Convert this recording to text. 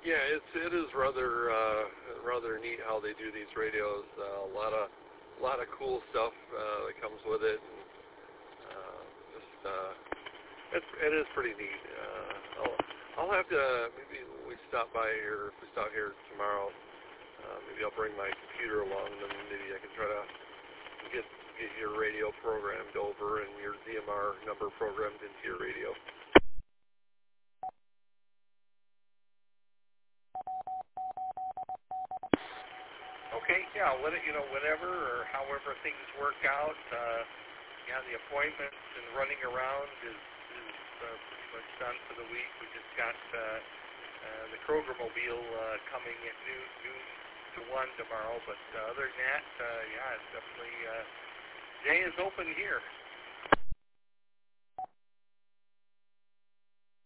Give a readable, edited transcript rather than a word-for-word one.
Yeah, it is rather neat how they do these radios. A lot of cool stuff that comes with it. And, it is pretty neat. I'll have to maybe when we stop by here. If we stop here tomorrow, maybe I'll bring my computer along, and then maybe I can try to get your radio programmed over and your DMR number programmed into your radio. Okay, yeah, whenever or however things work out. The appointments and running around is pretty much done for the week. We just got the Kroger Mobile coming at noon to 1 tomorrow. But other than that, it's definitely day is open here.